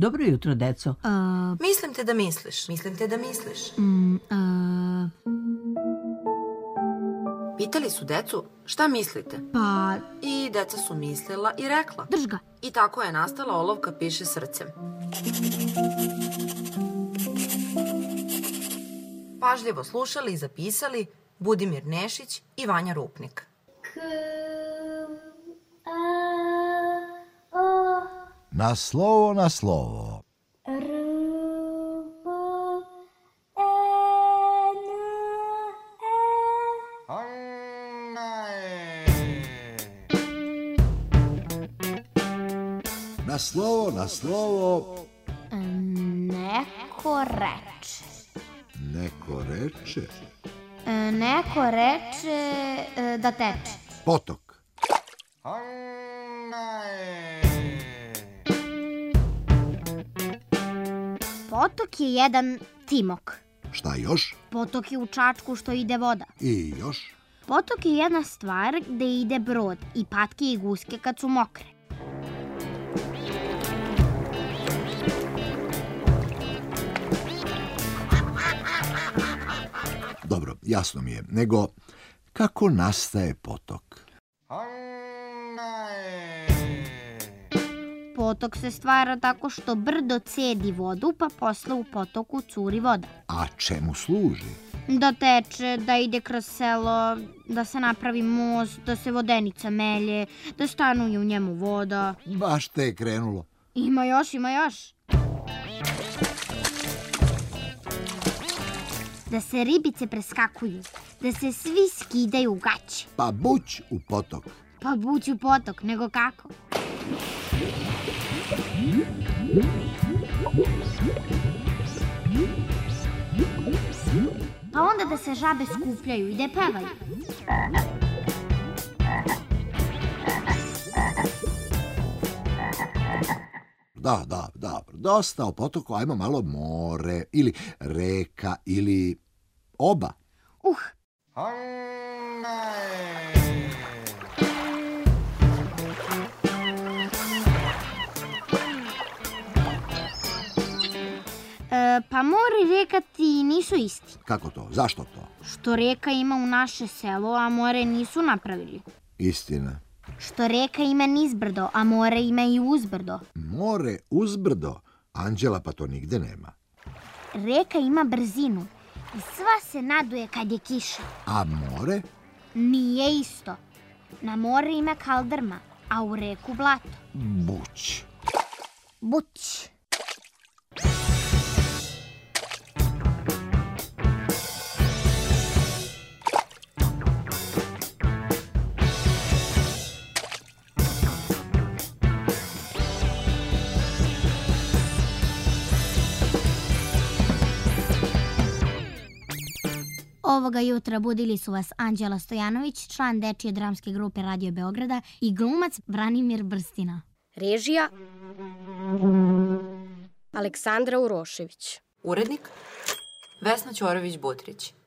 Dobro jutro, deco. Mislim te da misliš. Mislim te da misliš. Pitali su decu šta mislite. Pa... I deca su mislila i rekla. Drž ga. I tako je nastala olovka piše srcem. Pažljivo slušali i zapisali Budimir Nešić i Vanja Rupnik. Na slovo, na slovo. Na slovo, na slovo. Neko reče. Neko reče. Neko reče da teče. Potok. Potok je jedan timok. Šta još? Potok je u Čačku što ide voda. I još? Potok je jedna stvar gde ide brod i patke i guske kad su mokre. Dobro, jasno mi je. Nego, kako nastaje potok? Potok se stvara tako što brdo cedi vodu, pa posle u potoku curi voda. A čemu služi? Da teče, da ide kroz selo, da se napravi most, da se vodenica melje, da stanuje u njemu voda. Baš te je krenulo. Ima još, ima još. Da se ribice preskakuju, da se svi skidaju u gaće. Pa buć u potok. Pa buć u potok, nego kako? Pa onda da se žabe skupljaju i da pevaju. Da, dosta o potoku, ajmo malo more, ili reka, ili oba. Pa more i reka ti nisu isti. Kako to? Zašto to? Što reka ima u naše selo, a more nisu napravili. Istina. Što reka ima nizbrdo, a more ima i uzbrdo. More uzbrdo? Anđela, pa to nigde nema. Reka ima brzinu i sva se naduje kad je kiša. A more? Nije isto. Na more ima kaldrma, a u reku blato. Buć. Buć. Ovoga jutra budili su vas Anđela Stojanović, član dečije dramske grupe Radio Beograda i glumac Branimir Brstina. Režija Aleksandra Urošević. Urednik Vesna Ćorović-Butrić.